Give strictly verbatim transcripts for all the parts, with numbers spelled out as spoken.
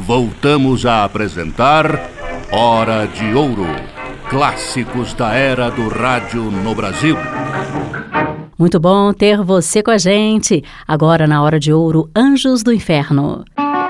voltamos a apresentar Hora de Ouro, clássicos da era do rádio no Brasil. Muito bom ter você com a gente. Agora na Hora de Ouro, Anjos do Inferno.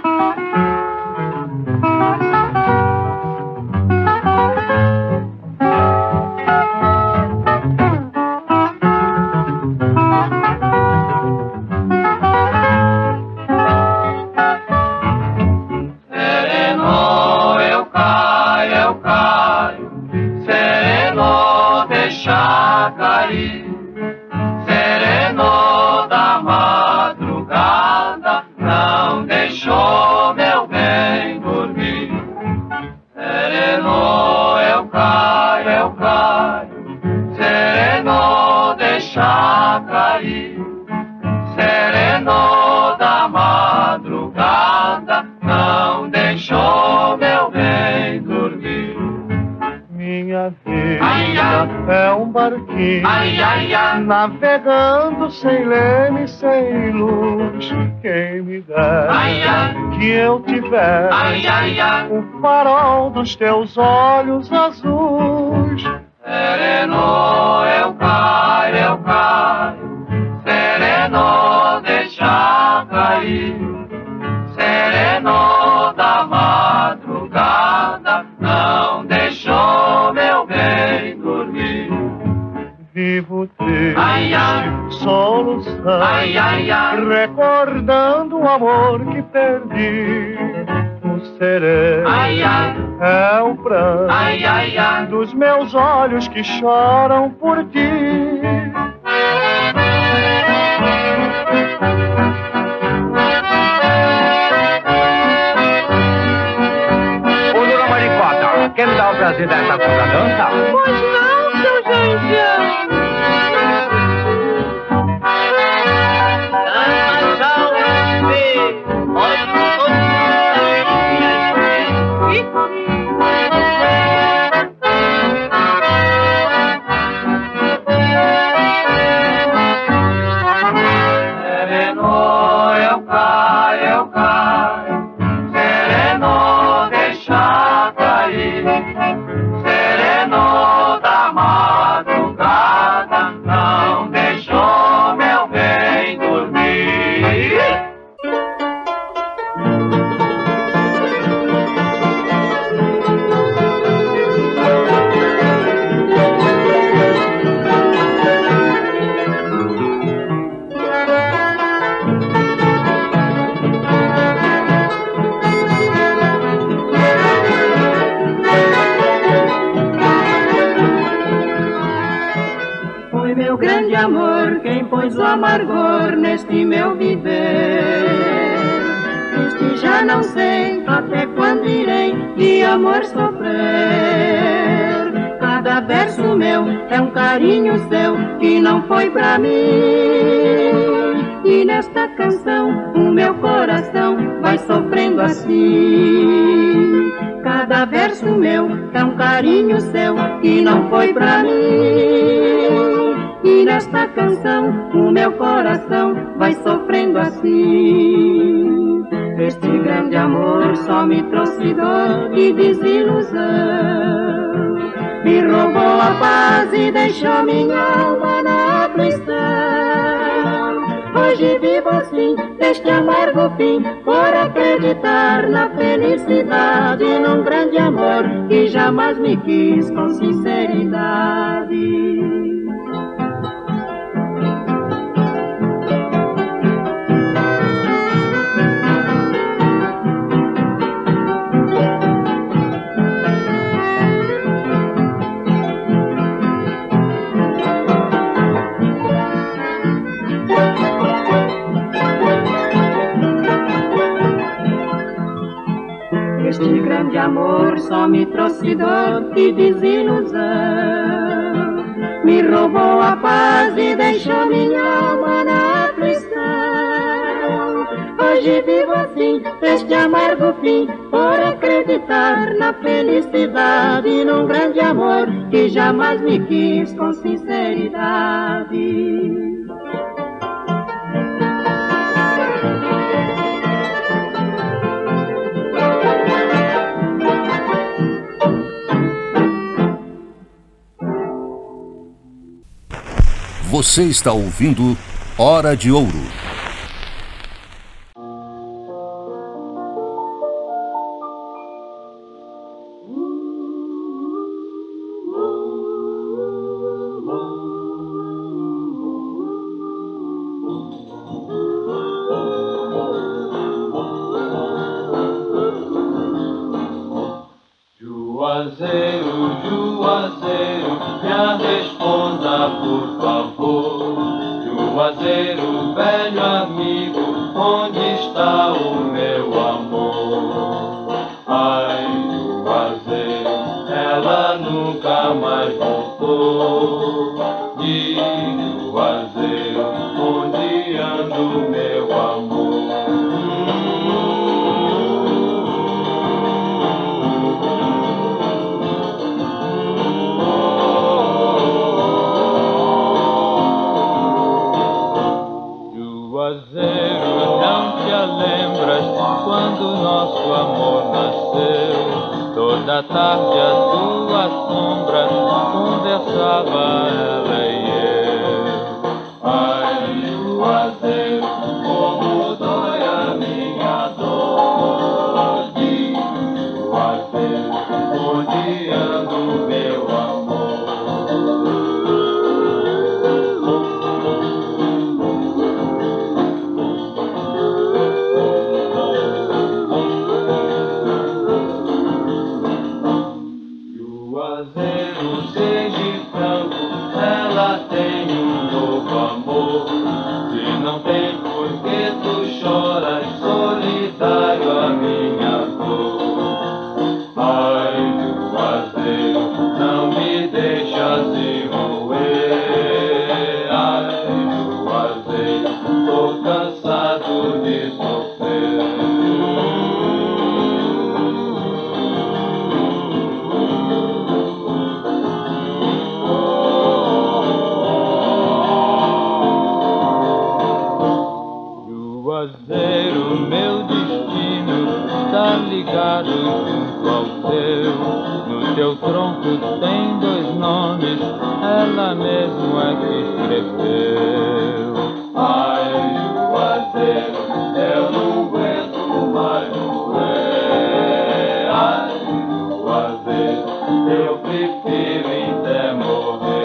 Navegando sem leme, sem luz, quem me dera ai, ai, que eu tivesse ai, ai, ai, o farol dos teus olhos azuis. Sereno, eu caio, eu caio, sereno, deixa cair, sereno da madrugada, não deixou meu bem dormir. Vivo triste, ai, ai, soluçando, ai, ai, ai, recordando o amor que perdi. O sereno ai, ai, é o pranto ai, ai, ai, dos meus olhos que choram por ti. Ô, dona Maricota, quer me dar o prazer dessa contradança? Pois não, seu Janjão. Amargor neste meu viver, este já não sei até quando irei de amor sofrer. Cada verso meu é um carinho seu que não foi pra mim, e nesta canção o meu coração vai sofrendo assim. Cada verso meu é um carinho seu que não foi pra mim, e nesta canção o meu coração vai sofrendo assim. Este grande amor só me trouxe dor e desilusão, me roubou a paz e deixou minha alma na aflição. Hoje vivo assim, deste amargo fim, por acreditar na felicidade, num grande amor que jamais me quis com sinceridade. Este grande amor só me trouxe dor e desilusão, me roubou a paz e deixou minha alma na aflição. Hoje vivo assim, este amargo fim, por acreditar na felicidade, num grande amor que jamais me quis com sinceridade. Você está ouvindo Hora de Ouro. Juazeiro, Juazeiro, me responda por favor. Juazeiro, velho amigo, onde está o meu amor? Ai, Juazeiro, ela nunca mais voltou. Diz, Juazeiro, onde anda o meu amor? Juazeiro, não te lembras quando nosso amor nasceu? Toda tarde a tua sombra conversava ela e eu. Ai, Juazeiro, como dói a minha dor. Diz, Juazeiro, onde anda o meu amor? Juazeiro, seja franco, ela tem um novo amor. Se não tem por que tu choras, solidário a minha dor. Ai, Juazeiro, não me deixa se roer. Ai, Juazeiro, tô cansado de sofrer. Juazeiro, meu destino está ligado junto ao teu. No teu tronco tem dois nomes, ela mesma é que escreveu. Ai, Juazeiro, eu não aguento mais morrer. Ai, Juazeiro, eu prefiro até morrer.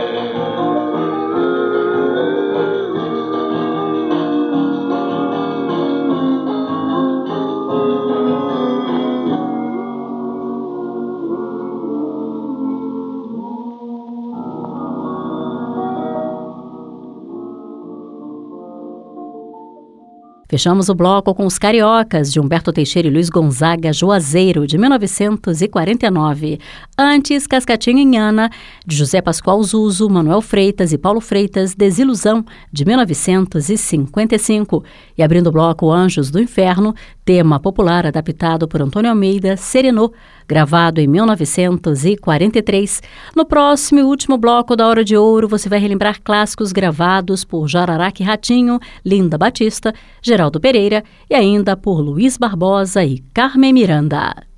Fechamos o bloco com Os Cariocas, de Humberto Teixeira e Luiz Gonzaga, Juazeiro, de mil novecentos e quarenta e nove. Antes, Cascatinha Inhana, de José Pascoal Zuzo, Manuel Freitas e Paulo Freitas, Desilusão, de mil novecentos e cinquenta e cinco. E abrindo o bloco Anjos do Inferno, tema popular adaptado por Antônio Almeida, Serenô, gravado em mil novecentos e quarenta e três. No próximo e último bloco da Hora de Ouro, você vai relembrar clássicos gravados por Jararaca e Ratinho, Linda Batista, Geraldo Pereira e ainda por Luiz Barbosa e Carmen Miranda.